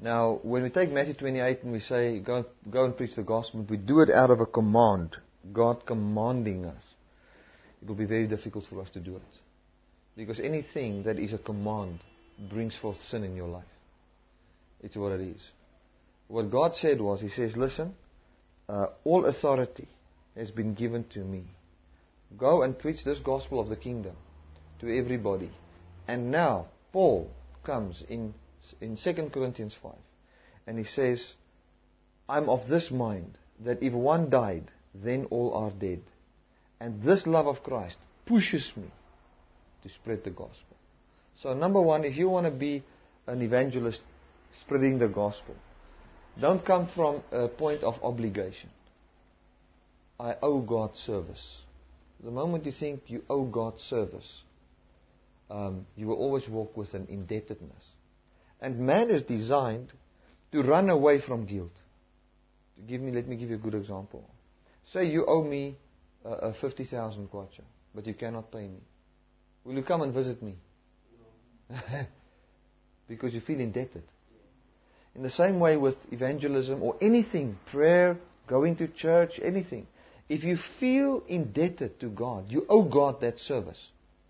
Now, when we take Matthew 28 and we say, go and preach the gospel, we do it out of a command, God commanding us. It will be very difficult for us to do it. Because anything that is a command brings forth sin in your life. It's what it is. What God said was, He says, listen, all authority has been given to me. Go and preach this gospel of the kingdom to everybody. And now, Paul comes in 2 Corinthians 5. And he says, I'm of this mind, that if one died, then all are dead. And this love of Christ pushes me to spread the gospel. So number one, if you want to be an evangelist spreading the gospel, don't come from a point of obligation. I owe God service. The moment you think you owe God service, you will always walk with an indebtedness. And man is designed to run away from guilt. Let me give you a good example. Say you owe me 50,000 kwacha, but you cannot pay me. Will you come and visit me? Because you feel indebted. In the same way with evangelism or anything, prayer, going to church, anything. If you feel indebted to God, you owe God that service.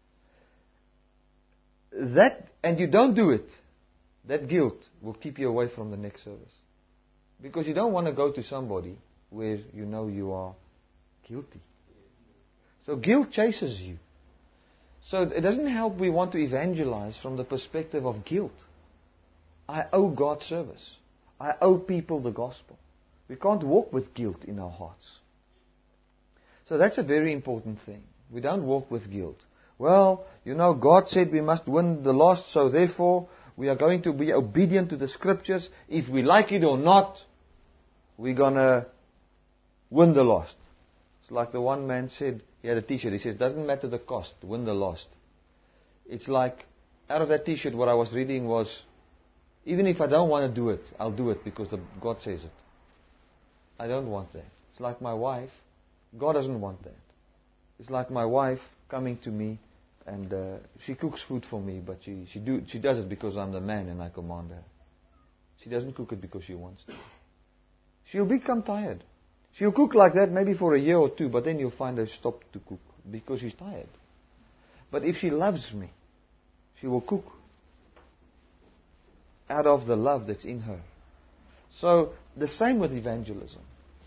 And you don't do it, that guilt will keep you away from the next service. Because you don't want to go to somebody where you know you are guilty. So guilt chases you. So it doesn't help we want to evangelize from the perspective of guilt. I owe God service. I owe people the gospel. We can't walk with guilt in our hearts. So that's a very important thing. We don't walk with guilt. Well, God said we must win the lost, so therefore we are going to be obedient to the scriptures. If we like it or not, we're going to win the lost. It's like the one man said, he had a t-shirt, he says, doesn't matter the cost, win the lost. It's like, out of that t-shirt what I was reading was, even if I don't want to do it, I'll do it because God says it. I don't want that. It's like my wife. God doesn't want that. It's like my wife coming to me and she cooks food for me, but she does it because I'm the man and I command her. She doesn't cook it because she wants to. She'll become tired. She'll cook like that maybe for a year or two, but then you'll find her stop to cook because she's tired. But if she loves me, she will cook out of the love that's in her. So the same with evangelism.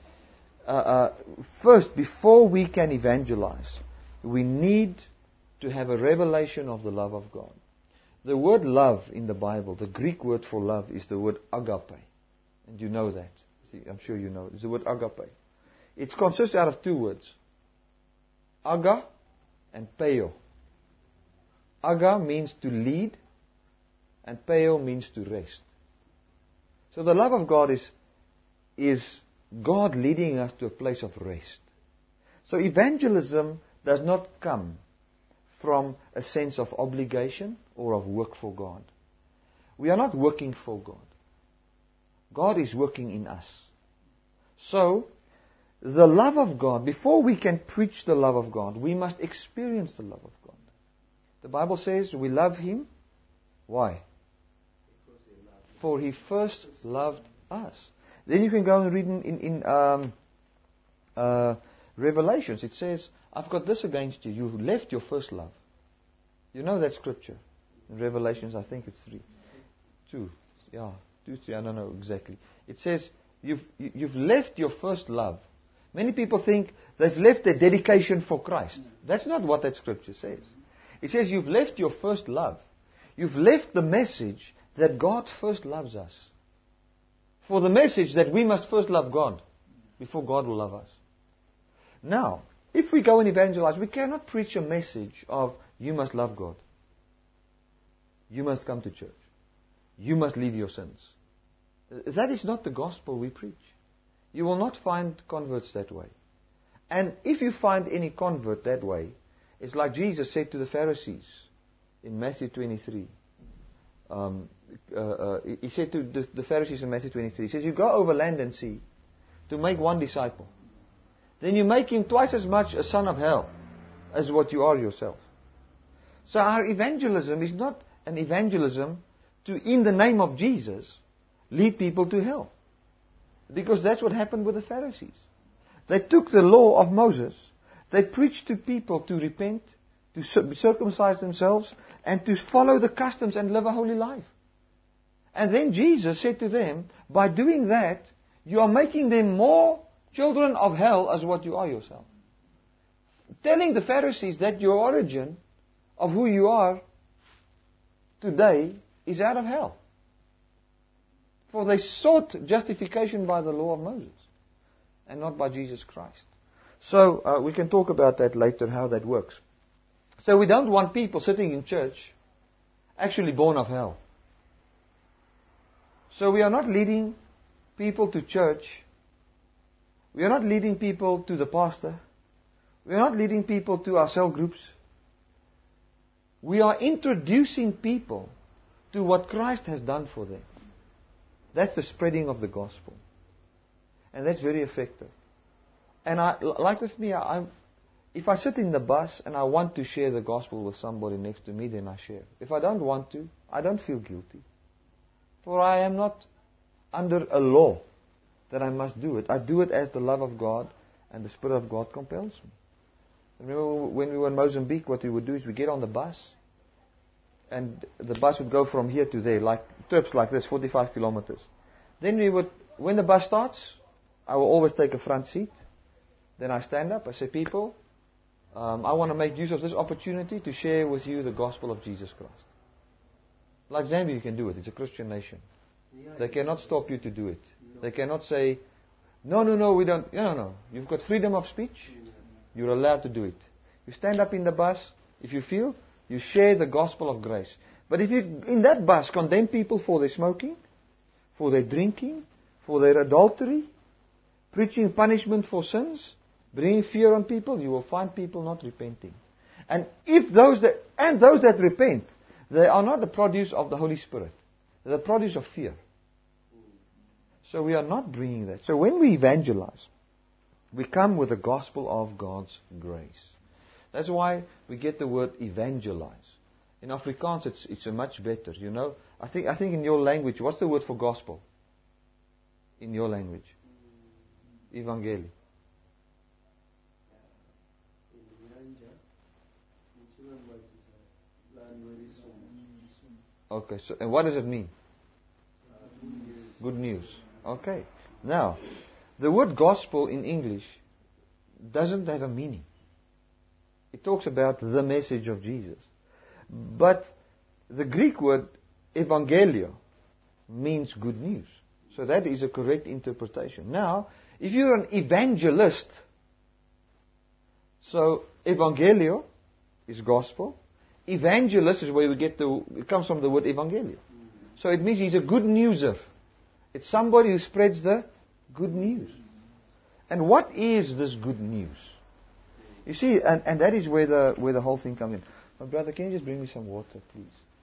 First, before we can evangelize, we need to have a revelation of the love of God. The word love in the Bible, the Greek word for love is the word agape. And you know that. See, I'm sure you know. It's the word agape. It consists out of two words. Aga and peo. Aga means to lead and peo means to rest. So the love of God is God leading us to a place of rest. So evangelism does not come from a sense of obligation or of work for God. We are not working for God. God is working in us. So, the love of God, before we can preach the love of God, we must experience the love of God. The Bible says we love Him. Why? For He first loved us. Then you can go and read in Revelations. It says, I've got this against you. You left your first love. You know that scripture. In Revelations, I think it's 2, 3, I don't know exactly. It says, you've left your first love. Many people think they've left their dedication for Christ. That's not what that scripture says. It says you've left your first love. You've left the message that God first loves us. For the message that we must first love God before God will love us. Now, if we go and evangelize, we cannot preach a message of you must love God. You must come to church. You must leave your sins. That is not the gospel we preach. You will not find converts that way. And if you find any convert that way, it's like Jesus said to the Pharisees in Matthew 23. He said to the Pharisees in Matthew 23, he says, you go over land and sea to make one disciple. Then you make him twice as much a son of hell as what you are yourself. So our evangelism is not an evangelism to, in the name of Jesus, lead people to hell. Because that's what happened with the Pharisees. They took the law of Moses, they preached to people to repent, to circumcise themselves, and to follow the customs and live a holy life. And then Jesus said to them, by doing that, you are making them more children of hell as what you are yourself. Telling the Pharisees that your origin of who you are today is out of hell. For they sought justification by the law of Moses and not by Jesus Christ. So we can talk about that later, how that works. So we don't want people sitting in church actually born of hell. So we are not leading people to church. We are not leading people to the pastor. We are not leading people to our cell groups. We are introducing people to what Christ has done for them. That's the spreading of the gospel. And that's very effective. And like with me, if I sit in the bus and I want to share the gospel with somebody next to me, then I share. If I don't want to, I don't feel guilty. For I am not under a law that I must do it. I do it as the love of God and the Spirit of God compels me. Remember when we were in Mozambique, what we would do is we get on the bus, and the bus would go from here to there, like trips like this, 45 kilometers. Then we would, when the bus starts, I will always take a front seat. Then I stand up, I say, people, I want to make use of this opportunity to share with you the gospel of Jesus Christ. Like Zambia, you can do it. It's a Christian nation. They cannot stop you to do it. They cannot say, no, we don't. No. You've got freedom of speech. You're allowed to do it. You stand up in the bus, if you feel, you share the gospel of grace. But if you, in that bus, condemn people for their smoking, for their drinking, for their adultery, preaching punishment for sins, bringing fear on people, you will find people not repenting. And if those that repent, they are not the produce of the Holy Spirit. They're the produce of fear. So we are not bringing that. So when we evangelize, we come with the gospel of God's grace. That's why we get the word evangelize. In Afrikaans, it's a much better. You know, I think in your language, what's the word for gospel? In your language, evangelie. Okay, so and what does it mean? Good news. Okay. Now, the word gospel in English doesn't have a meaning. It talks about the message of Jesus. But the Greek word evangelio means good news. So that is a correct interpretation. Now, if you're an evangelist, so evangelio is gospel. Evangelist is where it comes from the word evangelio. So it means he's a good newser. It's somebody who spreads the good news. And what is this good news? You see, and that is where the whole thing comes in. My brother, can you just bring me some water, please?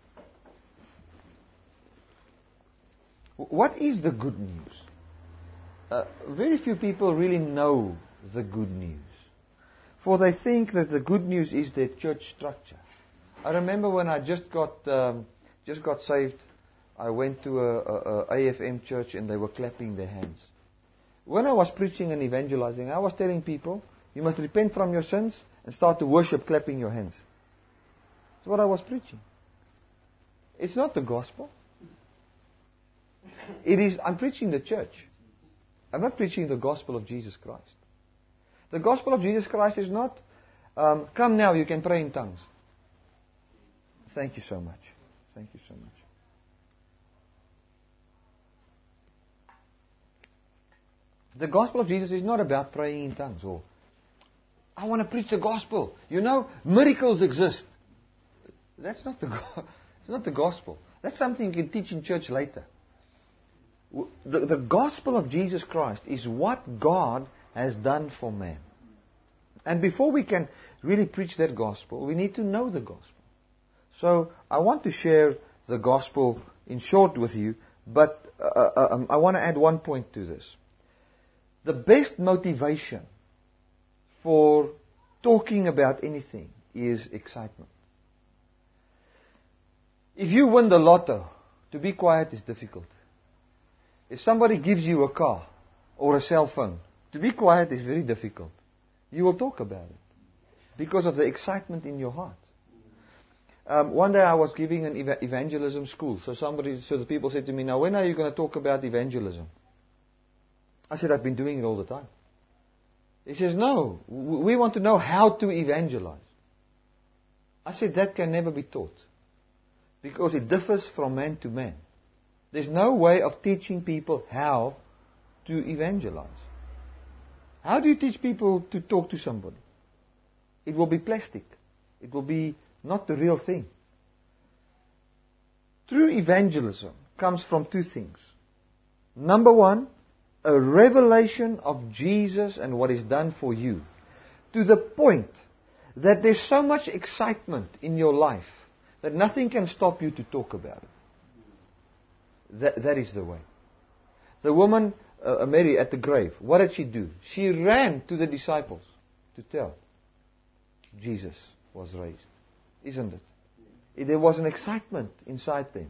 What is the good news? Very few people really know the good news. For they think that the good news is their church structure. I remember when I just got saved, I went to a AFM church and they were clapping their hands. When I was preaching and evangelizing, I was telling people, you must repent from your sins and start to worship clapping your hands. That's what I was preaching. It's not the gospel. I'm preaching the church. I'm not preaching the gospel of Jesus Christ. The gospel of Jesus Christ is not, come now, you can pray in tongues. Thank you so much. Thank you so much. The gospel of Jesus is not about praying in tongues or, I want to preach the gospel. You know, miracles exist. That's not it's not the gospel. That's something you can teach in church later. The gospel of Jesus Christ is what God has done for man. And before we can really preach that gospel, we need to know the gospel. So I want to share the gospel in short with you, but I want to add one point to this. The best motivation for talking about anything is excitement. If you win the lotto, to be quiet is difficult. If somebody gives you a car or a cell phone, to be quiet is very difficult. You will talk about it because of the excitement in your heart. One day I was giving an evangelism school. So the people said to me, now when are you going to talk about evangelism? I said, I've been doing it all the time. He says, no, we want to know how to evangelize. I said, that can never be taught. Because it differs from man to man. There's no way of teaching people how to evangelize. How do you teach people to talk to somebody? It will be plastic. It will be not the real thing. True evangelism comes from two things. Number one, a revelation of Jesus and what is done for you. To the point that there's so much excitement in your life that nothing can stop you to talk about it. That is the way. The woman, Mary at the grave, what did she do? She ran to the disciples to tell. Jesus was raised. Isn't it? There was an excitement inside them.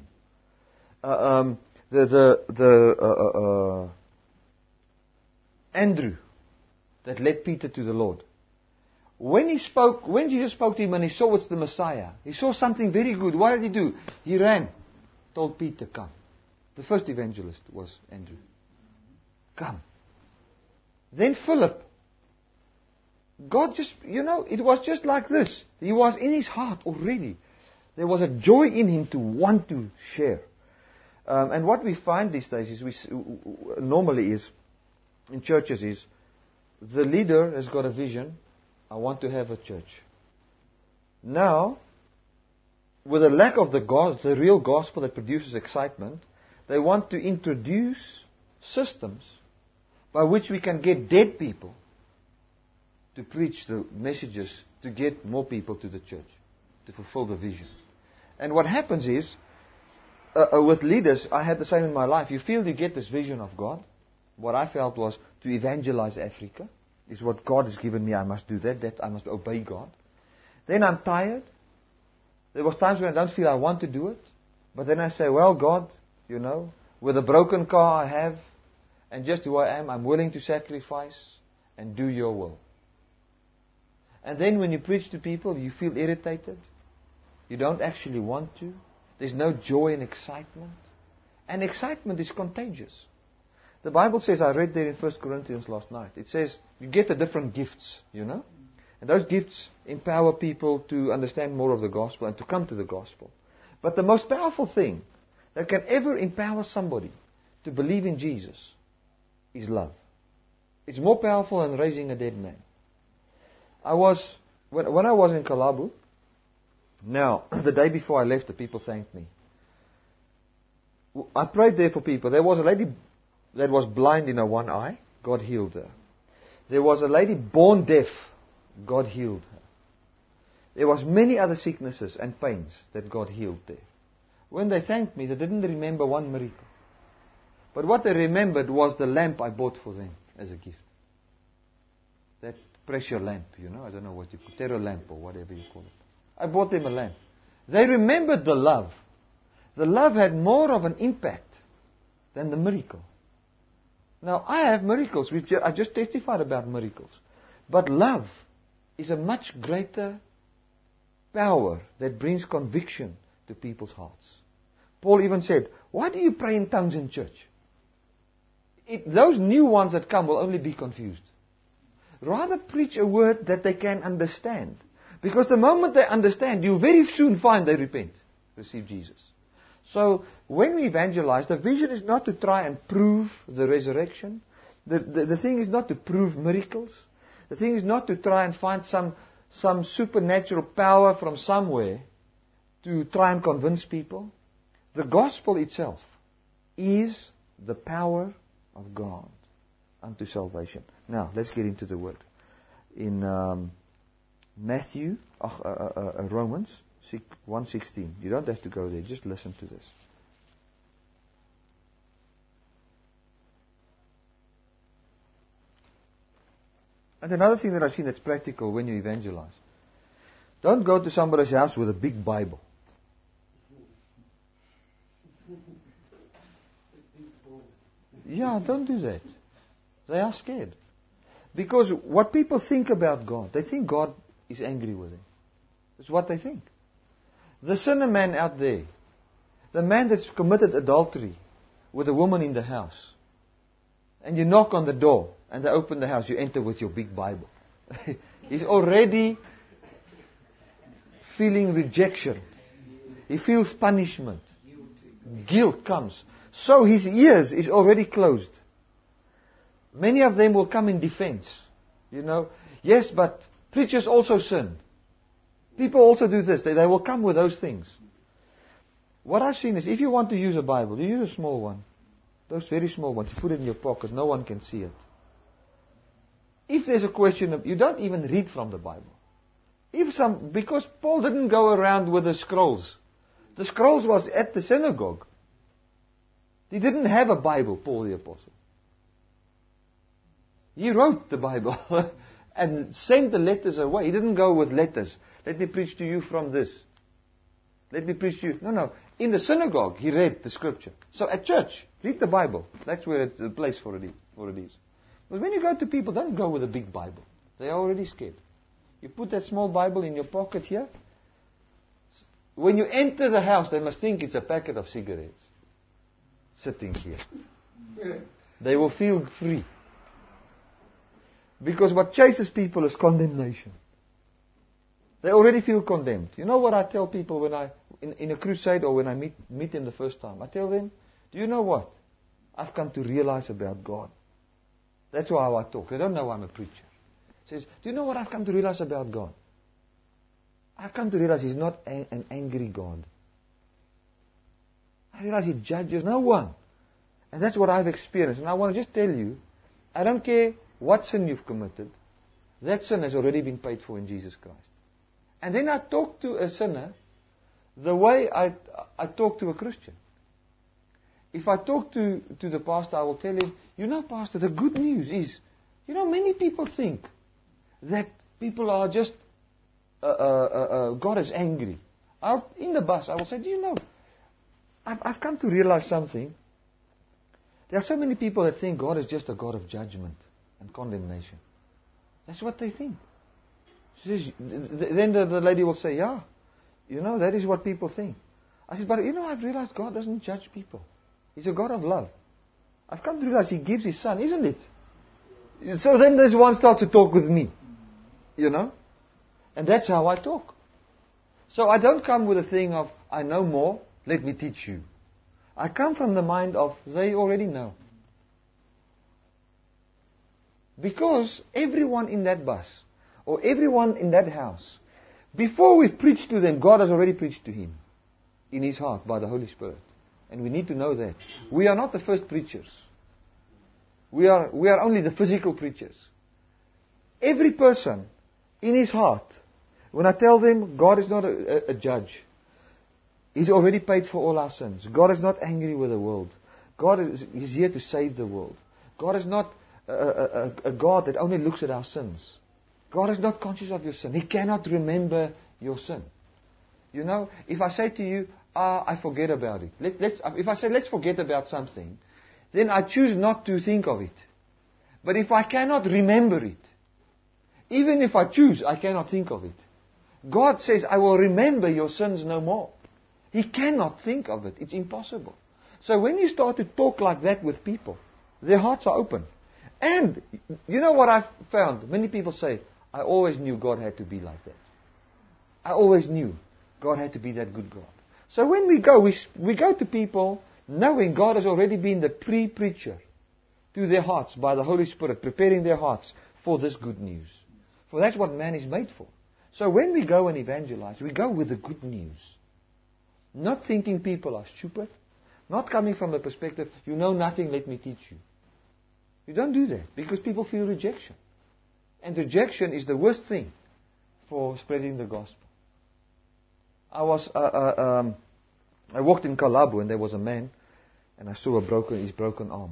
Andrew, that led Peter to the Lord. When Jesus spoke to him and he saw it's the Messiah, he saw something very good. What did he do? He ran, told Peter, come. The first evangelist was Andrew. Come. Then Philip. God just, it was just like this. He was in his heart already. There was a joy in him to want to share. And what we find these days is, normally is, in churches is, the leader has got a vision. I want to have a church. Now, with a lack of the real gospel that produces excitement, they want to introduce systems by which we can get dead people to preach the messages to get more people to the church, to fulfill the vision. And what happens is, with leaders, I had the same in my life. You feel you get this vision of God. What I felt was to evangelize Africa. Is what God has given me. I must do that I must obey God. Then I'm tired. There was times when I don't feel I want to do it. But then I say, well, God, with a broken car I have, and just who I am, I'm willing to sacrifice and do your will. And then when you preach to people, you feel irritated. You don't actually want to. There's no joy and excitement. And excitement is contagious. The Bible says, I read there in 1 Corinthians last night, it says, you get the different gifts, And those gifts empower people to understand more of the gospel and to come to the gospel. But the most powerful thing that can ever empower somebody to believe in Jesus is love. It's more powerful than raising a dead man. When I was in Kalabu, now, the day before I left, the people thanked me. I prayed there for people. There was a lady that was blind in her one eye. God healed her. There was a lady born deaf. God healed her. There was many other sicknesses and pains that God healed there. When they thanked me, they didn't remember one miracle. But what they remembered was the lamp I bought for them as a gift. That pressure lamp, I don't know what you call it, terror lamp or whatever you call it. I bought them a lamp. They remembered the love. The love had more of an impact than the miracle. Now, I have miracles. I just testified about miracles. But love is a much greater power that brings conviction to people's hearts. Paul even said, why do you pray in tongues in church? Those new ones that come will only be confused. Rather preach a word that they can understand. Because the moment they understand, you very soon find they repent, receive Jesus. So, when we evangelize, the vision is not to try and prove the resurrection. The thing is not to prove miracles. The thing is not to try and find some supernatural power from somewhere to try and convince people. The gospel itself is the power of God unto salvation. Now, let's get into the word. In Romans 1:16. You don't have to go there. Just listen to this. And another thing that I've seen that's practical when you evangelize. Don't go to somebody's house with a big Bible. Yeah, don't do that. They are scared. Because what people think about God, they think God is angry with them. That's what they think. The sinner man out there, the man that's committed adultery with a woman in the house, and you knock on the door, and they open the house, you enter with your big Bible. He's already feeling rejection. He feels punishment. Guilt comes. So his ears is already closed. Many of them will come in defense. Yes, but preachers also sin. People also do this. They will come with those things. What I've seen is if you want to use a Bible, you use a small one. Those very small ones. You put it in your pocket. No one can see it. If there's a question you don't even read from the Bible. Because Paul didn't go around with the scrolls. The scrolls was at the synagogue. He didn't have a Bible, Paul the Apostle. He wrote the Bible and sent the letters away. He didn't go with letters. Let me preach to you from this. Let me preach to you. No. In the synagogue, he read the scripture. So at church, read the Bible. That's where it's the place for it is. But when you go to people, don't go with a big Bible. They are already scared. You put that small Bible in your pocket here. When you enter the house, they must think it's a packet of cigarettes sitting here. They will feel free. Because what chases people is condemnation. They already feel condemned. You know what I tell people when in a crusade or when I meet them the first time? I tell them, do you know what? I've come to realize about God. That's how I talk. They don't know I'm a preacher. Says, do you know what I've come to realize about God? I've come to realize He's not an angry God. I realize He judges no one. And that's what I've experienced. And I want to just tell you, I don't care what sin you've committed, that sin has already been paid for in Jesus Christ. And then I talk to a sinner the way I talk to a Christian. If I talk to the pastor, I will tell him, pastor, the good news is, many people think that people are just, God is angry. In the bus, I will say, I've come to realize something. There are so many people that think God is just a God of judgment and condemnation. That's what they think. Then the lady will say, that is what people think. I said, but I've realized God doesn't judge people. He's a God of love. I've come to realize He gives His Son, isn't it? So then this one starts to talk with me. And that's how I talk. So I don't come with a thing of, I know more, let me teach you. I come from the mind of, they already know. Because everyone in that bus, or everyone in that house, before we preach to them, God has already preached to him in his heart by the Holy Spirit. And we need to know that. We are not the first preachers. We are only the physical preachers. Every person in his heart, when I tell them God is not a judge, He's already paid for all our sins. God is not angry with the world. God is here to save the world. God is not a God that only looks at our sins. God is not conscious of your sin. He cannot remember your sin. If I say to you, I forget about it. If I say, let's forget about something, then I choose not to think of it. But if I cannot remember it, even if I choose, I cannot think of it. God says, I will remember your sins no more. He cannot think of it. It's impossible. So when you start to talk like that with people, their hearts are open. And you know what I've found? Many people say, I always knew God had to be like that. I always knew God had to be that good God. So when we go to people knowing God has already been the pre-preacher to their hearts by the Holy Spirit, preparing their hearts for this good news. For that's what man is made for. So when we go and evangelize, we go with the good news. Not thinking people are stupid. Not coming from the perspective, you know nothing, let me teach you. You don't do that because people feel rejection. And rejection is the worst thing for spreading the gospel. I walked in Kalabo and there was a man and I saw his broken arm.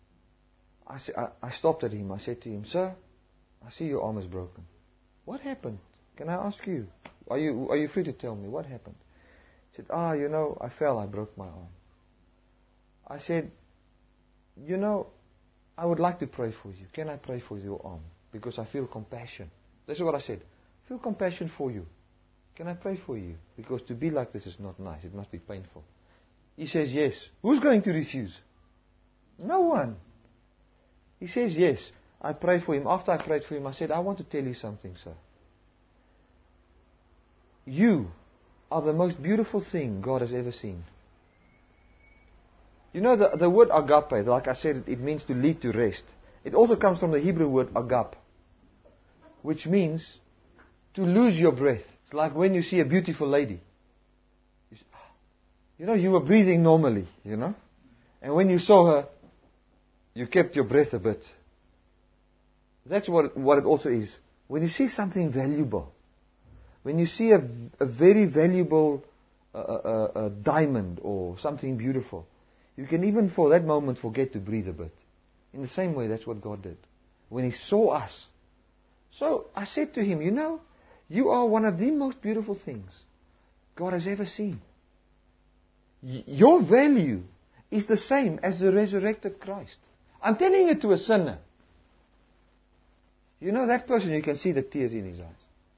I stopped at him. I said to him, sir, I see your arm is broken. What happened? Can I ask you? Are you free to tell me what happened? He said, I fell, I broke my arm. I said, you know, I would like to pray for you. Can I pray for your arm? Because I feel compassion. This is what I said. I feel compassion for you. Can I pray for you? Because to be like this is not nice. It must be painful. He says yes. Who's going to refuse? No one. He says yes. I prayed for him. After I prayed for him, I said, I want to tell you something, sir. You are the most beautiful thing God has ever seen. You know, the word agape, like I said, it means to lead to rest. It also comes from the Hebrew word agap, which means to lose your breath. It's like when you see a beautiful lady. You know, you were breathing normally, you know. And when you saw her, you kept your breath a bit. That's what it also is. When you see something valuable, when you see a very valuable diamond or something beautiful, you can even for that moment forget to breathe a bit. In the same way, that's what God did. When He saw us. So I said to him, you know, you are one of the most beautiful things God has ever seen. Your value is the same as the resurrected Christ. I'm telling it to a sinner. You know, that person, you can see the tears in his eyes.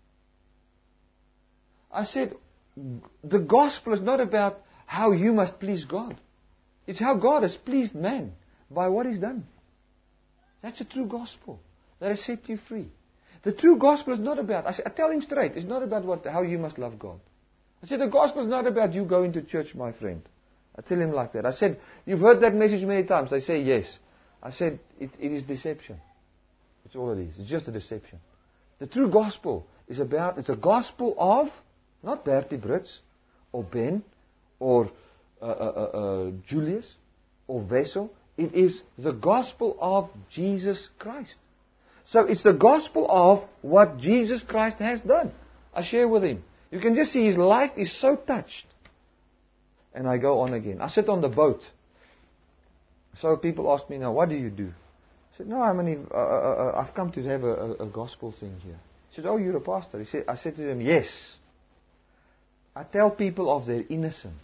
I said, the gospel is not about how you must please God. It's how God has pleased man by what He's done. That's a true gospel that has set you free. The true gospel is not about, I tell him straight, it's not about how you must love God. I said, the gospel is not about you going to church, my friend. I tell him like that. I said, you've heard that message many times. They say yes. I said, it is deception. That's all it is. It's just a deception. The true gospel is it's a gospel of, not Bertie Brits, or Ben, or Julius, or Wessel. It is the gospel of Jesus Christ. So it's the gospel of what Jesus Christ has done. I share with him. You can just see his life is so touched. And I go on again. I sit on the boat. So people ask me now, what do you do? I said, no, I've come to have a gospel thing here. He said, oh, you're a pastor. I said to them, yes. I tell people of their innocence.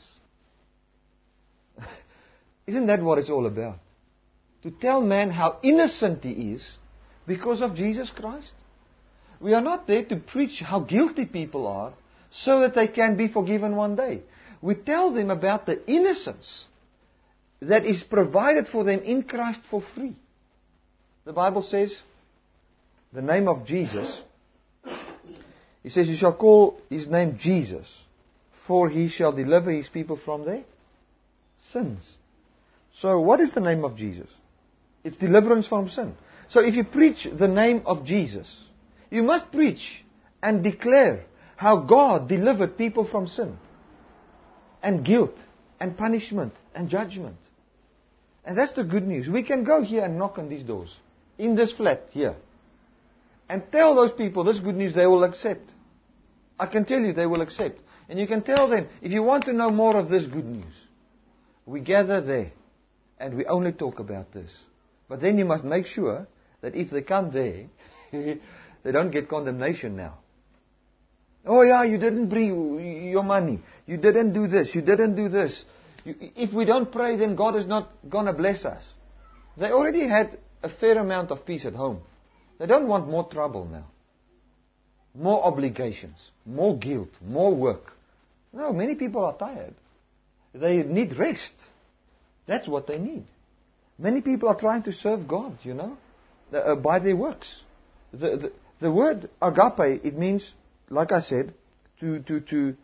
Isn't that what it's all about? To tell man how innocent he is because of Jesus Christ. We are not there to preach how guilty people are so that they can be forgiven one day. We tell them about the innocence that is provided for them in Christ for free. The Bible says, the name of Jesus, He says, you shall call His name Jesus, for He shall deliver His people from their sins. So what is the name of Jesus? It's deliverance from sin. So if you preach the name of Jesus, you must preach and declare how God delivered people from sin and guilt and punishment and judgment. And that's the good news. We can go here and knock on these doors, in this flat here, and tell those people this good news, they will accept. I can tell you they will accept. And you can tell them, if you want to know more of this good news, we gather there and we only talk about this. But then you must make sure that if they come there, they don't get condemnation now. Oh yeah, you didn't bring your money. You didn't do this. You didn't do this. If we don't pray, then God is not going to bless us. They already had a fair amount of peace at home. They don't want more trouble now. More obligations. More guilt. More work. No, many people are tired. They need rest. That's what they need. Many people are trying to serve God, you know, by their works. The word agape, it means, like I said, to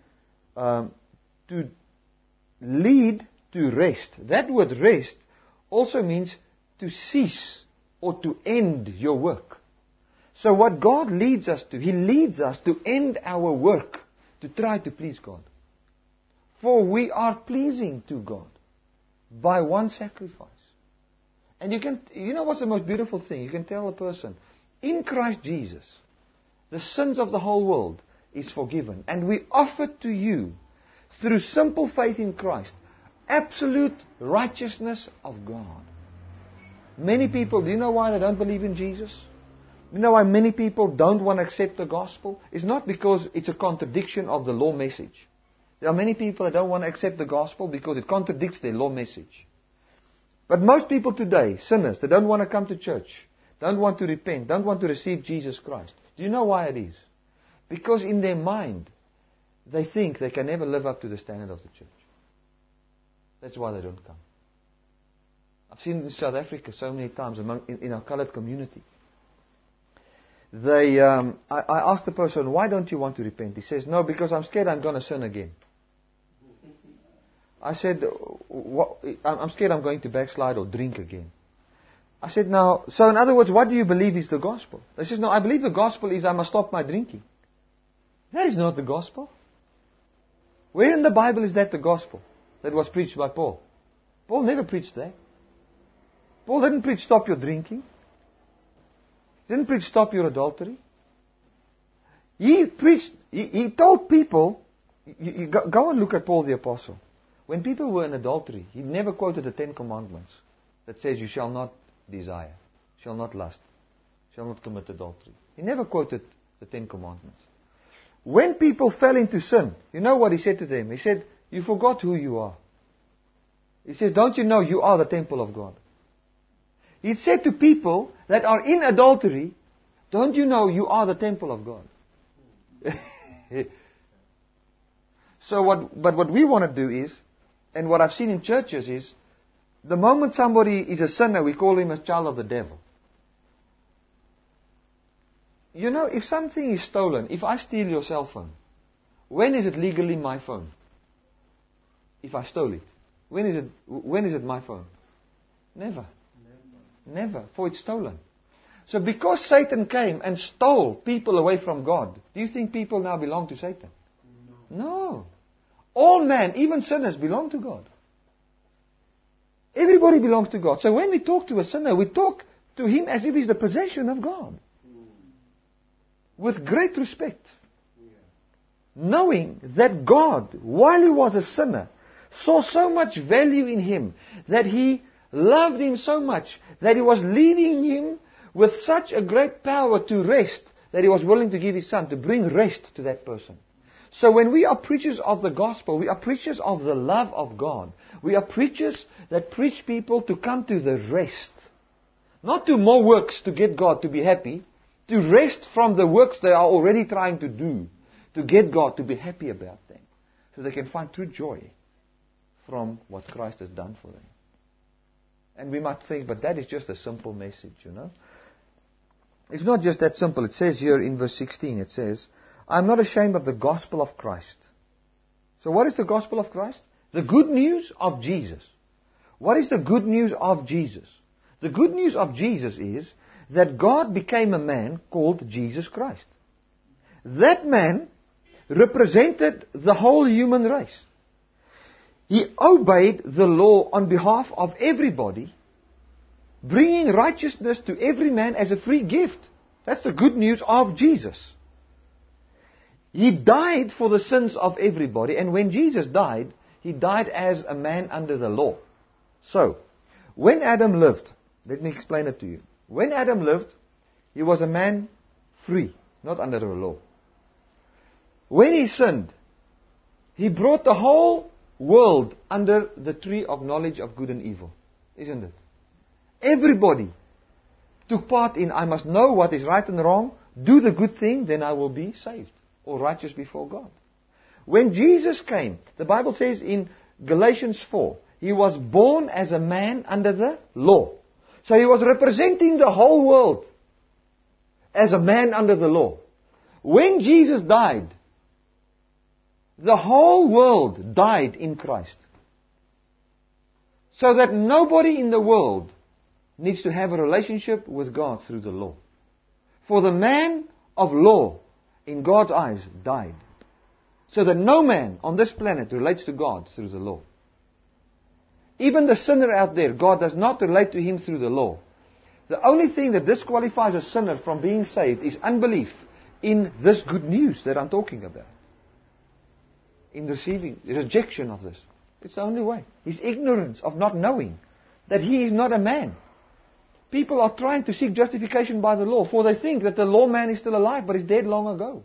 lead to rest. That word rest also means to cease or to end your work. So what God leads us to, He leads us to end our work to try to please God. For we are pleasing to God by one sacrifice. And you know what's the most beautiful thing? You can tell a person, in Christ Jesus, the sins of the whole world is forgiven. And we offer to you, through simple faith in Christ, absolute righteousness of God. Many people, do you know why they don't believe in Jesus? You know why many people don't want to accept the gospel? It's not because it's a contradiction of the law message. There are many people that don't want to accept the gospel because it contradicts their law message. But most people today, sinners, they don't want to come to church, don't want to repent, don't want to receive Jesus Christ. Do you know why it is? Because in their mind, they think they can never live up to the standard of the church. That's why they don't come. I've seen it in South Africa so many times in our colored community. I asked the person, why don't you want to repent? He says, no, because I'm scared I'm going to sin again. I said, I'm scared I'm going to backslide or drink again. I said, now, so in other words, what do you believe is the gospel? He says, no, I believe the gospel is I must stop my drinking. That is not the gospel. Where in the Bible is that the gospel that was preached by Paul? Paul never preached that. Paul didn't preach stop your drinking. He didn't preach stop your adultery. He preached, he told people, you go and look at Paul the Apostle. When people were in adultery, he never quoted the 10 Commandments that says you shall not desire, shall not lust, shall not commit adultery. He never quoted the 10 Commandments. When people fell into sin, you know what he said to them? He said, you forgot who you are. He says, don't you know you are the temple of God? He said to people that are in adultery, don't you know you are the temple of God? So what we want to do is, and what I've seen in churches is, the moment somebody is a sinner, we call him a child of the devil. You know, if something is stolen, if I steal your cell phone, when is it legally my phone? If I stole it. When is it my phone? Never. Never, for it's stolen. So because Satan came and stole people away from God, do you think people now belong to Satan? No. All men, even sinners, belong to God. Everybody belongs to God. So when we talk to a sinner, we talk to him as if he's the possession of God. With great respect. Knowing that God, while he was a sinner, saw so much value in him that he loved him so much that he was leading him with such a great power to rest that he was willing to give his son to bring rest to that person. So when we are preachers of the gospel, we are preachers of the love of God. We are preachers that preach people to come to the rest. Not to more works to get God to be happy. To rest from the works they are already trying to do. To get God to be happy about them. So they can find true joy from what Christ has done for them. And we might think, but that is just a simple message, you know. It's not just that simple. It says here in verse 16, it says, I'm not ashamed of the gospel of Christ. So what is the gospel of Christ? The good news of Jesus. What is the good news of Jesus? The good news of Jesus is that God became a man called Jesus Christ. That man represented the whole human race. He obeyed the law on behalf of everybody, bringing righteousness to every man as a free gift. That's the good news of Jesus. He died for the sins of everybody, and when Jesus died, he died as a man under the law. So, when Adam lived, let me explain it to you. When Adam lived, he was a man free, not under the law. When he sinned, he brought the whole world under the tree of knowledge of good and evil. Isn't it? Everybody took part in, I must know what is right and wrong, do the good thing, then I will be saved or righteous before God. When Jesus came, the Bible says in Galatians 4, he was born as a man under the law. So he was representing the whole world as a man under the law. When Jesus died, the whole world died in Christ. So that nobody in the world needs to have a relationship with God through the law. For the man of law, in God's eyes, died. So that no man on this planet relates to God through the law. Even the sinner out there, God does not relate to him through the law. The only thing that disqualifies a sinner from being saved is unbelief in this good news that I'm talking about. In receiving, the rejection of this. It's the only way. His ignorance of not knowing that he is not a man. People are trying to seek justification by the law, for they think that the law man is still alive, but he's dead long ago.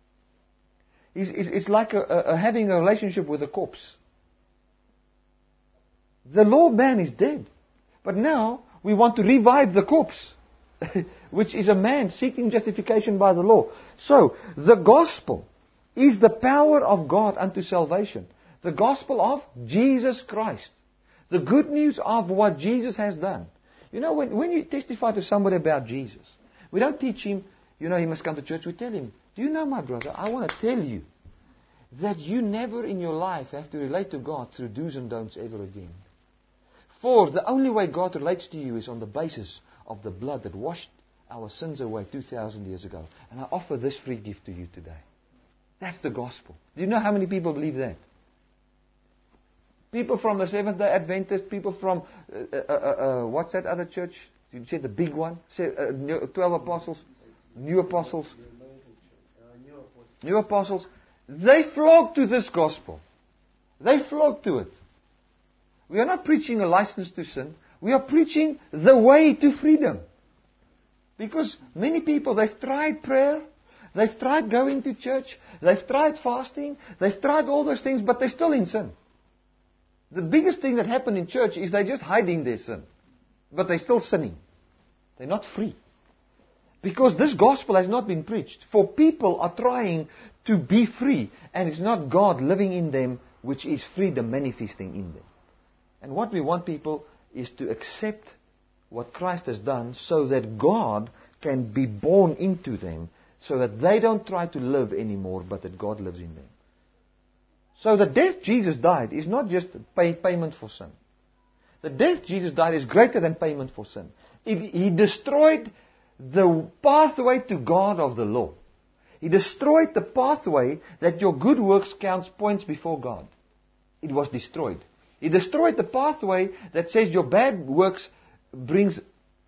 It's like having a relationship with a corpse. The law man is dead. But now we want to revive the corpse, which is a man seeking justification by the law. So, the gospel is the power of God unto salvation. The gospel of Jesus Christ. The good news of what Jesus has done. You know, when you testify to somebody about Jesus, we don't teach him, he must come to church. We tell him, do you know, my brother, I want to tell you that you never in your life have to relate to God through do's and don'ts ever again. For the only way God relates to you is on the basis of the blood that washed our sins away 2,000 years ago. And I offer this free gift to you today. That's the gospel. Do you know how many people believe that? People from the Seventh-day Adventist, people from, what's that other church? You said the big one? 12 apostles, new apostles. New apostles. They flock to this gospel. They flock to it. We are not preaching a license to sin. We are preaching the way to freedom. Because many people, they've tried prayer. They've tried going to church. They've tried fasting. They've tried all those things, but they're still in sin. The biggest thing that happened in church is they're just hiding their sin. But they're still sinning. They're not free. Because this gospel has not been preached. For people are trying to be free. And it's not God living in them, which is freedom manifesting in them. And what we want people is to accept what Christ has done so that God can be born into them. So that they don't try to live anymore, but that God lives in them. So the death Jesus died is not just payment for sin. The death Jesus died is greater than payment for sin. He destroyed the pathway to God of the law. He destroyed the pathway that your good works counts points before God. It was destroyed. He destroyed the pathway that says your bad works brings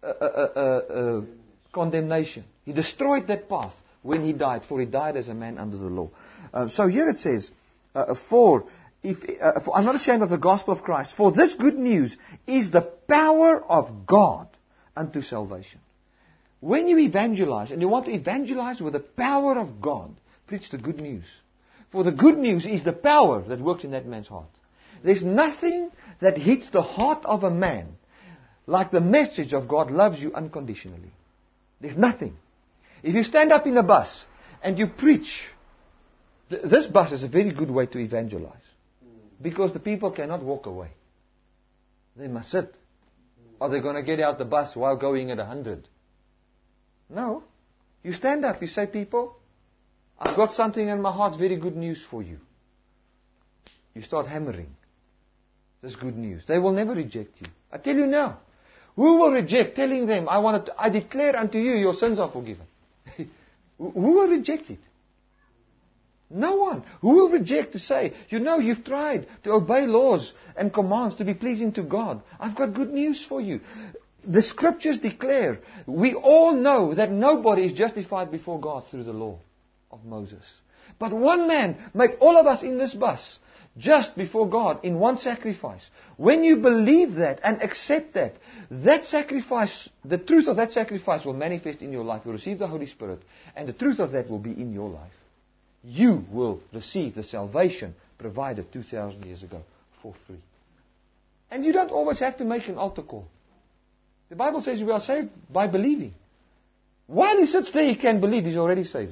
condemnation. He destroyed that path when He died, for He died as a man under the law. So here it says, for I'm not ashamed of the gospel of Christ, for this good news is the power of God unto salvation. When you evangelize, and you want to evangelize with the power of God, preach the good news. For the good news is the power that works in that man's heart. There's nothing that hits the heart of a man like the message of God loves you unconditionally. There's nothing. If you stand up in a bus and you preach, this bus is a very good way to evangelize. Because the people cannot walk away. They must sit. Are they going to get out the bus while going at 100? No. You stand up, you say, people, I've got something in my heart, very good news for you. You start hammering this good news. They will never reject you. I tell you now. Who will reject telling them, I declare unto you, your sins are forgiven? Who will reject it? No one. Who will reject to say, you've tried to obey laws and commands to be pleasing to God. I've got good news for you. The scriptures declare, we all know that nobody is justified before God through the law of Moses. But one man made all of us in this bus just before God in one sacrifice. When you believe that and accept that, that sacrifice, the truth of that sacrifice will manifest in your life. You'll receive the Holy Spirit, and the truth of that will be in your life. You will receive the salvation provided 2,000 years ago for free. And you don't always have to make an altar call. The Bible says we are saved by believing. While he sits there, he can believe he's already saved.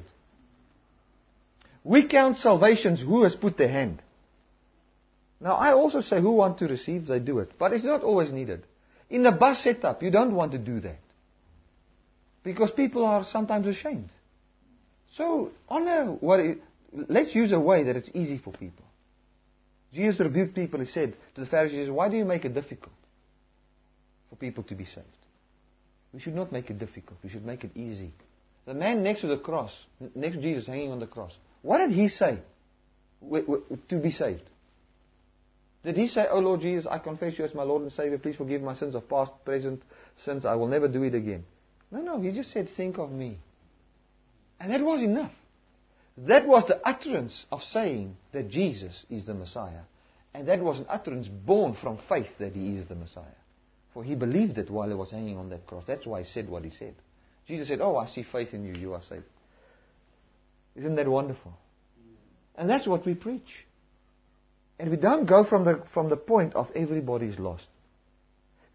We count salvations who has put their hand. Now, I also say who want to receive, they do it. But it's not always needed. In a bus setup, you don't want to do that. Because people are sometimes ashamed. So, let's use a way that it's easy for people. Jesus rebuked people. He said to the Pharisees, why do you make it difficult for people to be saved? We should not make it difficult. We should make it easy. The man next to the cross, next to Jesus hanging on the cross, what did he say to be saved? Did he say, oh Lord Jesus, I confess you as my Lord and Savior. Please forgive my sins of past, present sins. I will never do it again. No. He just said, think of me. And that was enough. That was the utterance of saying that Jesus is the Messiah. And that was an utterance born from faith that He is the Messiah. For He believed it while He was hanging on that cross. That's why He said what He said. Jesus said, oh, I see faith in you. You are saved. Isn't that wonderful? And that's what we preach. And we don't go from the point of everybody's lost.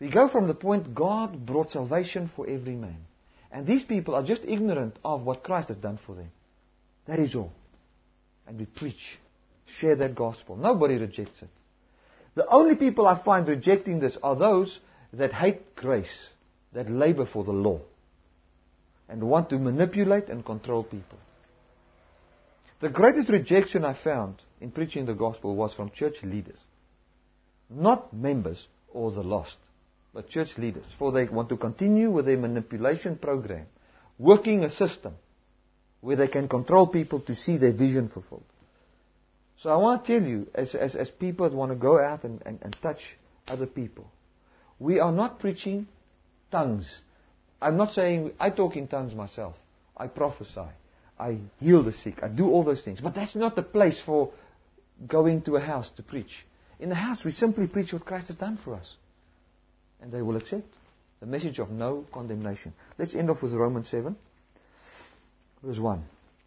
We go from the point God brought salvation for every man. And these people are just ignorant of what Christ has done for them. That is all. And we preach, share that gospel. Nobody rejects it. The only people I find rejecting this are those that hate grace, that labor for the law, and want to manipulate and control people. The greatest rejection I found in preaching the gospel was from church leaders. Not members or the lost, but church leaders. For they want to continue with their manipulation program, working a system where they can control people to see their vision fulfilled. So I want to tell you, as people that want to go out and touch other people, we are not preaching tongues. I'm not saying, I talk in tongues myself. I prophesy. I heal the sick. I do all those things. But that's not the place for going to a house to preach. In the house, we simply preach what Christ has done for us. And they will accept the message of no condemnation. Let's end off with Romans 7, verse 1.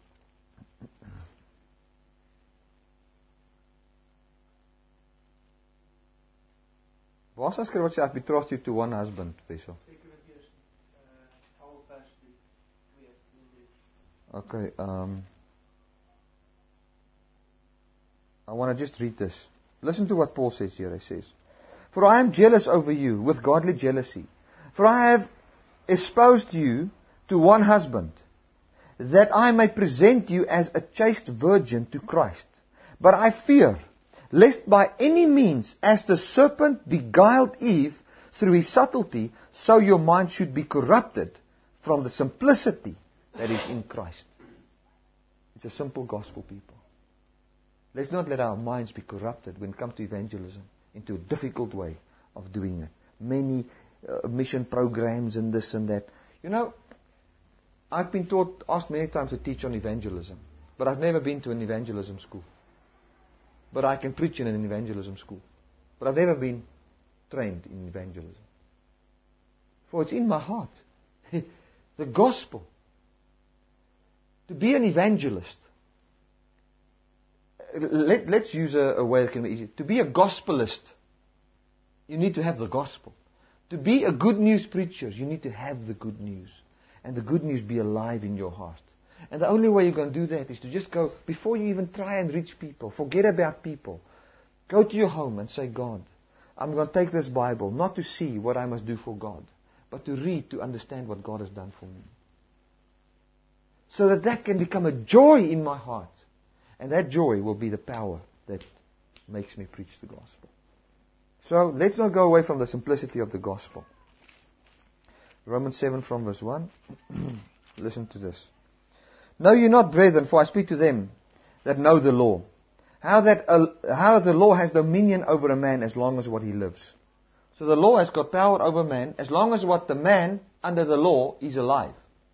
Waar sal skryf wat sê, I betrothed you to one husband, Wessel? Okay, I want to just read this. Listen to what Paul says here. He says, "For I am jealous over you with godly jealousy. For I have espoused you to one husband, that I may present you as a chaste virgin to Christ. But I fear, lest by any means, as the serpent beguiled Eve through his subtlety, so your mind should be corrupted from the simplicity that is in Christ." It's a simple gospel, people. Let's not let our minds be corrupted when it comes to evangelism into a difficult way of doing it. Many mission programs and this and that. You know, I've been asked many times to teach on evangelism, but I've never been to an evangelism school. But I can preach in an evangelism school. But I've never been trained in evangelism. For it's in my heart. The gospel. To be an evangelist. Let's use a way that can be easy. To be a gospelist, you need to have the gospel. To be a good news preacher, you need to have the good news. And the good news be alive in your heart. And the only way you're going to do that is to just go, before you even try and reach people, forget about people. Go to your home and say, God, I'm going to take this Bible, not to see what I must do for God, but to read, to understand what God has done for me. So that can become a joy in my heart. And that joy will be the power that makes me preach the gospel. So let's not go away from the simplicity of the gospel. Romans 7 from verse 1. Listen to this. "Know you not, brethren, for I speak to them that know the law, how the law has dominion over a man as long as what he lives." So the law has got power over man as long as what the man under the law is alive.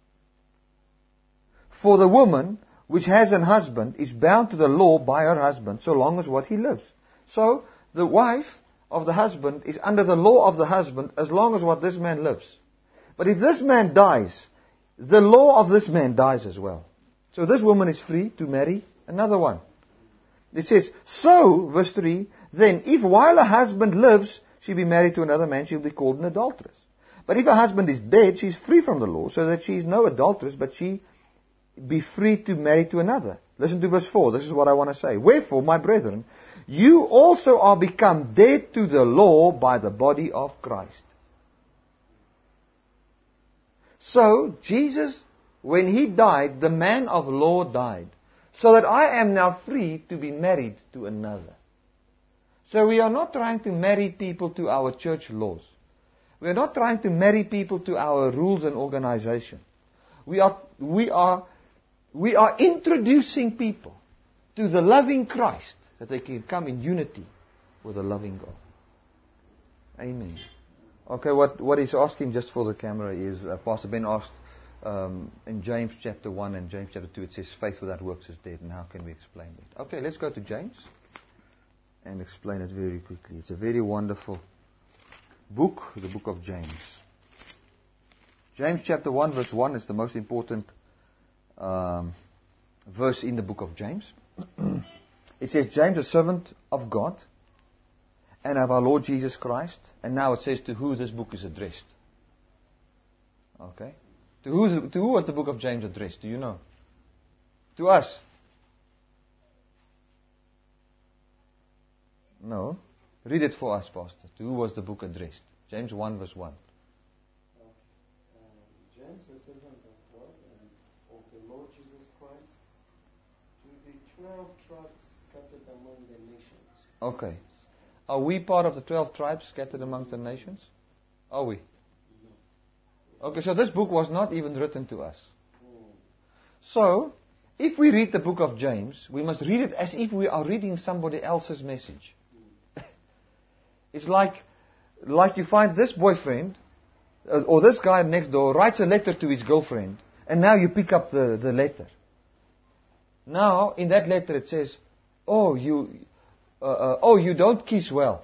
"For the woman which has an husband is bound to the law by her husband so long as what he lives." So the wife of the husband is under the law of the husband as long as what this man lives. But if this man dies, the law of this man dies as well. So this woman is free to marry another one. It says, "So," verse 3, "then if while her husband lives, she be married to another man, she will be called an adulteress. But if her husband is dead, she is free from the law, so that she is no adulteress, but she be free to marry to another." Listen to verse 4. This is what I want to say. "Wherefore, my brethren, you also are become dead to the law by the body of Christ." So, Jesus, when He died, the man of law died. So that I am now free to be married to another. So we are not trying to marry people to our church laws. We are not trying to marry people to our rules and organization. We are introducing people to the loving Christ, that they can come in unity with a loving God. Amen. Okay, what he's asking just for the camera is, Pastor Ben asked, in James chapter 1 and James chapter 2, it says, "Faith without works is dead," and how can we explain it? Okay, let's go to James and explain it very quickly. It's a very wonderful book, the book of James. James chapter 1 verse 1 is the most important verse in the book of James. It says, "James, a servant of God and of our Lord Jesus Christ. And now it says to who this book is addressed. Okay? To who was the book of James addressed? Do you know? To us. No. Read it for us, Pastor. To who was the book addressed? James 1 verse 1. James, a servant of God and of the Lord Jesus Christ, to the 12 tribes scattered among the nations. Okay. Are we part of the 12 tribes scattered amongst the nations? Are we? No. Okay, so this book was not even written to us. So, if we read the book of James, we must read it as if we are reading somebody else's message. It's like you find this boyfriend, or this guy next door writes a letter to his girlfriend, and now you pick up the letter. Now, in that letter it says, you don't kiss well.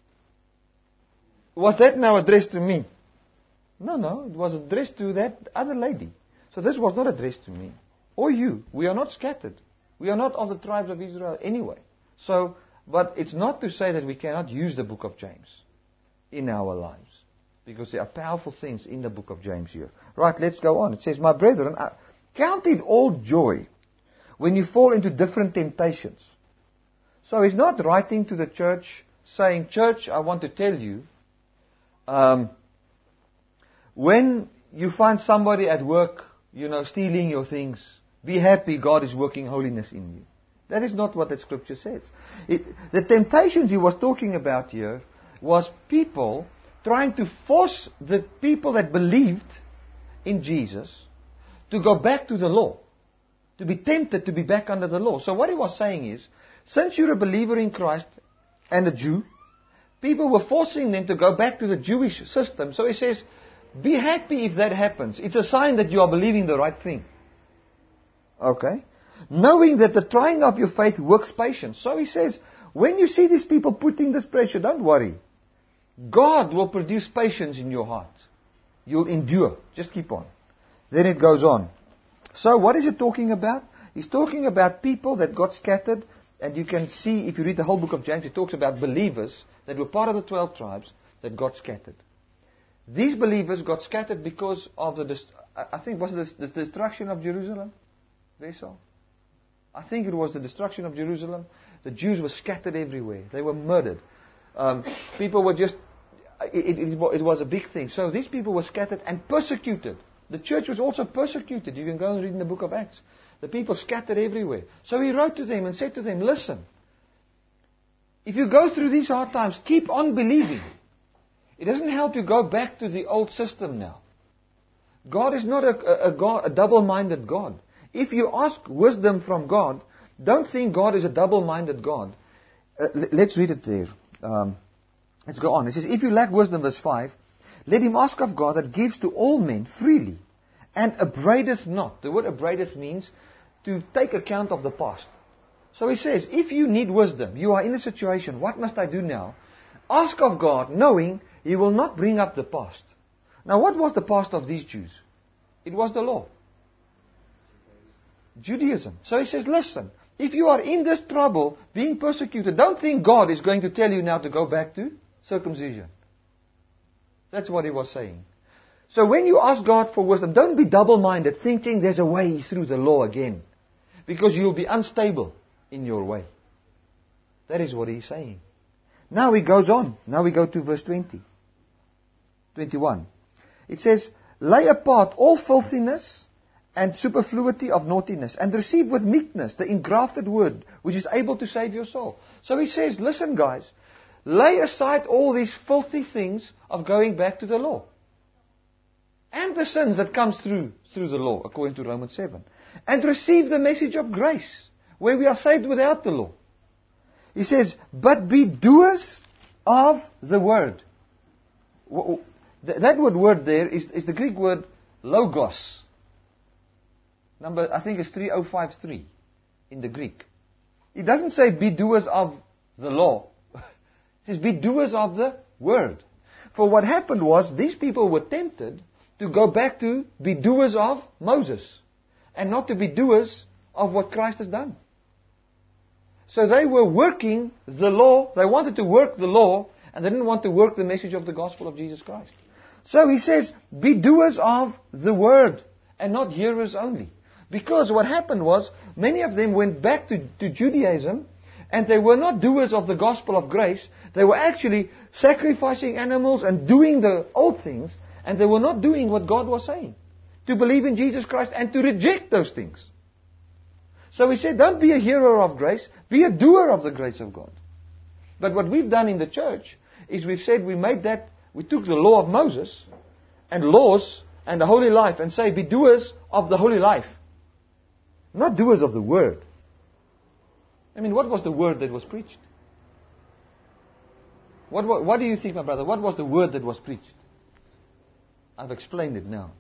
Was that now addressed to me? No, it was addressed to that other lady. So this was not addressed to me. Or you. We are not scattered. We are not of the tribes of Israel anyway. So, but it's not to say that we cannot use the book of James in our lives. Because there are powerful things in the book of James here. Right, let's go on. It says, my brethren, count it all joy when you fall into different temptations. So he's not writing to the church saying, church, I want to tell you, when you find somebody at work, stealing your things, be happy, God is working holiness in you. That is not what that scripture says. The temptations he was talking about here was people trying to force the people that believed in Jesus to go back to the law. To be tempted to be back under the law. So what he was saying is, since you're a believer in Christ and a Jew, people were forcing them to go back to the Jewish system. So he says, be happy if that happens. It's a sign that you are believing the right thing. Okay? Knowing that the trying of your faith works patience. So he says, when you see these people putting this pressure, don't worry. God will produce patience in your heart. You'll endure. Just keep on. Then it goes on. So what is it talking about? He's talking about people that got scattered. And you can see, if you read the whole book of James, it talks about believers that were part of the 12 tribes that got scattered. These believers got scattered because of the destruction of Jerusalem? Vessel? I think it was the destruction of Jerusalem. The Jews were scattered everywhere. They were murdered. People were just... It was a big thing. So these people were scattered and persecuted. The church was also persecuted. You can go and read in the book of Acts. The people scattered everywhere. So he wrote to them and said to them, listen, if you go through these hard times, keep on believing. It doesn't help you go back to the old system now. God is not a double-minded God. If you ask wisdom from God, don't think God is a double-minded God. Let's read it there. Let's go on. It says, if you lack wisdom, verse 5, let him ask of God that gives to all men freely and upbraideth not. The word upbraideth means to take account of the past. So he says, if you need wisdom, you are in a situation, what must I do now? Ask of God, knowing he will not bring up the past. Now what was the past of these Jews? It was the law. Judaism. So he says, listen, if you are in this trouble, being persecuted, don't think God is going to tell you now to go back to circumcision. That's what he was saying. So when you ask God for wisdom, don't be double-minded, thinking there's a way through the law again. Because you'll be unstable in your way. That is what he's saying. Now he goes on. Now we go to verse 20. 21. It says, lay apart all filthiness and superfluity of naughtiness, and receive with meekness the engrafted word, which is able to save your soul. So he says, listen guys, lay aside all these filthy things of going back to the law. And the sins that comes through the law, according to Romans 7. And receive the message of grace, where we are saved without the law. He says, but be doers of the word. That word there is the Greek word logos. Number, I think it's 3053 in the Greek. It doesn't say be doers of the law. It says be doers of the word. For what happened was, these people were tempted to go back to be doers of Moses. And not to be doers of what Christ has done. So they were working the law. They wanted to work the law, and they didn't want to work the message of the gospel of Jesus Christ. So he says, be doers of the word, and not hearers only. Because what happened was, many of them went back to Judaism, and they were not doers of the gospel of grace. They were actually sacrificing animals and doing the old things, and they were not doing what God was saying. To believe in Jesus Christ and to reject those things. So he said, don't be a hearer of grace, be a doer of the grace of God. But what we've done in the church is we've said we took the law of Moses and laws and the holy life and say, be doers of the holy life. Not doers of the word. I mean, what was the word that was preached? What do you think, my brother? What was the word that was preached? I've explained it now.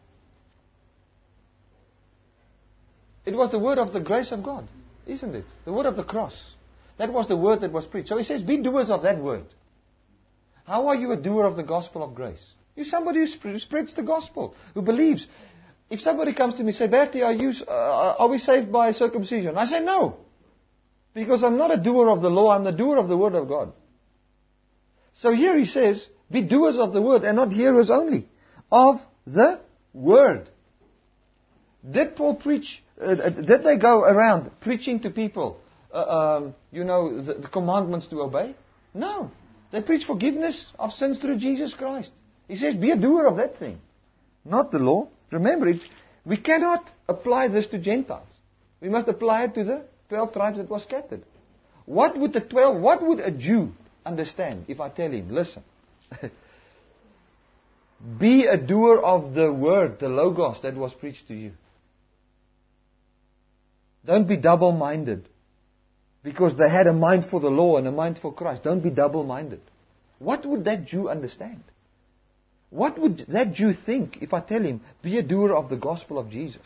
It was the word of the grace of God, isn't it? The word of the cross. That was the word that was preached. So he says, be doers of that word. How are you a doer of the gospel of grace? You're somebody who spreads the gospel, who believes. If somebody comes to me and says, Bertie, are we saved by circumcision? I say no. Because I'm not a doer of the law, I'm the doer of the word of God. So here he says, be doers of the word and not hearers only. Of the word. Did Paul preach, did they go around preaching to people, the commandments to obey? No. They preach forgiveness of sins through Jesus Christ. He says, be a doer of that thing. Not the law. Remember, we cannot apply this to Gentiles. We must apply it to the 12 tribes that were scattered. What would a Jew understand if I tell him, listen, be a doer of the word, the logos that was preached to you. Don't be double-minded. Because they had a mind for the law and a mind for Christ. Don't be double-minded. What would that Jew understand? What would that Jew think if I tell him, be a doer of the gospel of Jesus?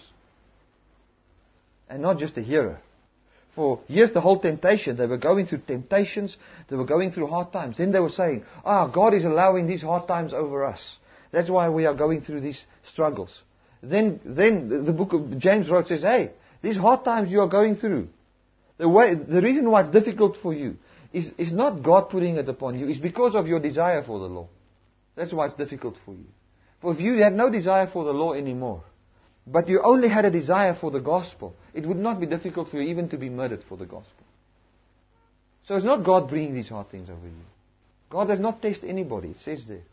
And not just a hearer. For here's the whole temptation. They were going through temptations. They were going through hard times. Then they were saying, God is allowing these hard times over us. That's why we are going through these struggles. Then the book of James wrote says, hey, these hard times you are going through, the reason why it's difficult for you is not God putting it upon you. It's because of your desire for the law. That's why it's difficult for you. For if you had no desire for the law anymore, but you only had a desire for the gospel, it would not be difficult for you even to be murdered for the gospel. So it's not God bringing these hard things over you. God does not test anybody. It says there.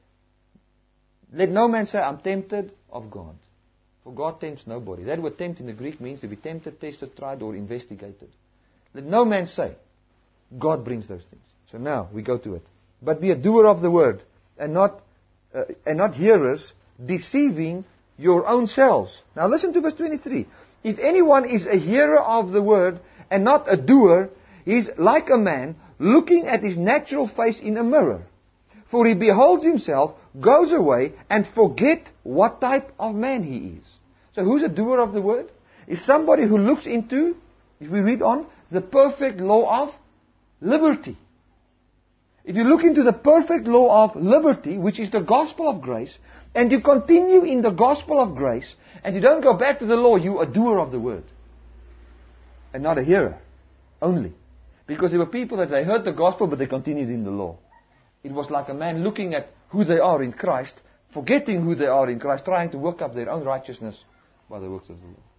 Let no man say, I'm tempted of God. For God tempts nobody. That word tempt in the Greek means to be tempted, tested, tried, or investigated. Let no man say, God brings those things. So now we go to it. But be a doer of the word, and not hearers, deceiving your own selves. Now listen to verse 23. If anyone is a hearer of the word and not a doer, he is like a man looking at his natural face in a mirror. For he beholds himself, goes away, and forget what type of man he is. So who's a doer of the word? Is somebody who looks into, if we read on, the perfect law of liberty. If you look into the perfect law of liberty, which is the gospel of grace, and you continue in the gospel of grace, and you don't go back to the law, you are a doer of the word. And not a hearer. Only. Because there were people that they heard the gospel, but they continued in the law. It was like a man looking at who they are in Christ, forgetting who they are in Christ, trying to work up their own righteousness by the works of the law.